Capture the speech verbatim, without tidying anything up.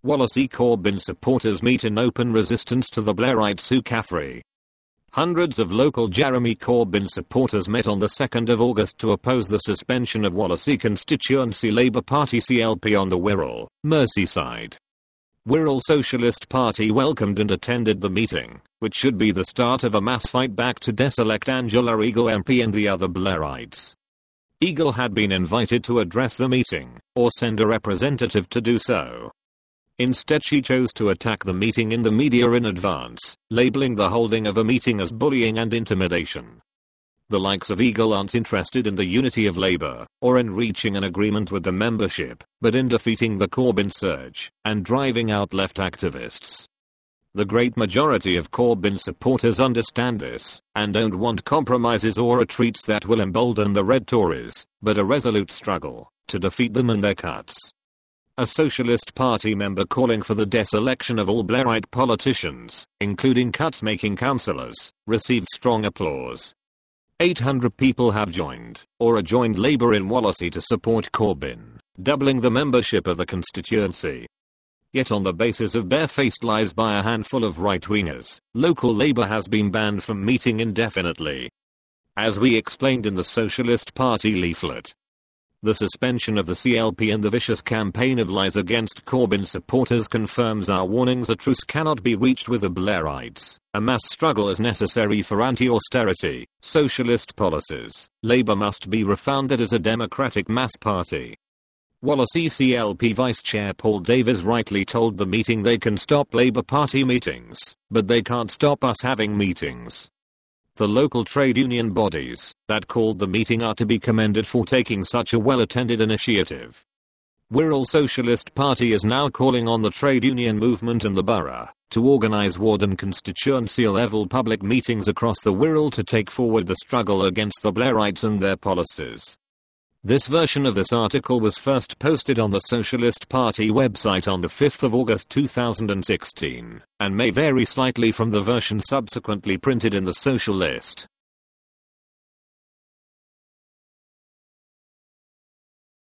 Wallasey Corbyn supporters meet in open resistance to the Blairite Sue Caffrey. Hundreds of local Jeremy Corbyn supporters met on the second of August to oppose the suspension of Wallasey constituency Labour Party C L P on the Wirral, Merseyside. Wirral Socialist Party welcomed and attended the meeting, which should be the start of a mass fight back to deselect Angela Eagle M P and the other Blairites. Eagle had been invited to address the meeting, or send a representative to do so. Instead she chose to attack the meeting in the media in advance, labeling the holding of a meeting as bullying and intimidation. The likes of Eagle aren't interested in the unity of Labour, or in reaching an agreement with the membership, but in defeating the Corbyn surge, and driving out left activists. The great majority of Corbyn supporters understand this, and don't want compromises or retreats that will embolden the Red Tories, but a resolute struggle to defeat them and their cuts. A Socialist Party member calling for the deselection of all Blairite politicians, including cuts-making councillors, received strong applause. eight hundred people have joined, or joined Labour in Wallasey to support Corbyn, doubling the membership of the constituency. Yet on the basis of barefaced lies by a handful of right-wingers, local Labour has been banned from meeting indefinitely. As we explained in the Socialist Party leaflet, the suspension of the C L P and the vicious campaign of lies against Corbyn supporters confirms our warnings. A truce cannot be reached with the Blairites. A mass struggle is necessary for anti-austerity, socialist policies. Labour must be refounded as a democratic mass party. Wallasey C L P Vice Chair Paul Davies rightly told the meeting they can stop Labour Party meetings, but they can't stop us having meetings. The local trade union bodies that called the meeting are to be commended for taking such a well-attended initiative. Wirral Socialist Party is now calling on the trade union movement and the borough to organise ward and constituency level public meetings across the Wirral to take forward the struggle against the Blairites and their policies. This version of this article was first posted on the Socialist Party website on the fifth of August two thousand sixteen, and may vary slightly from the version subsequently printed in the Social List.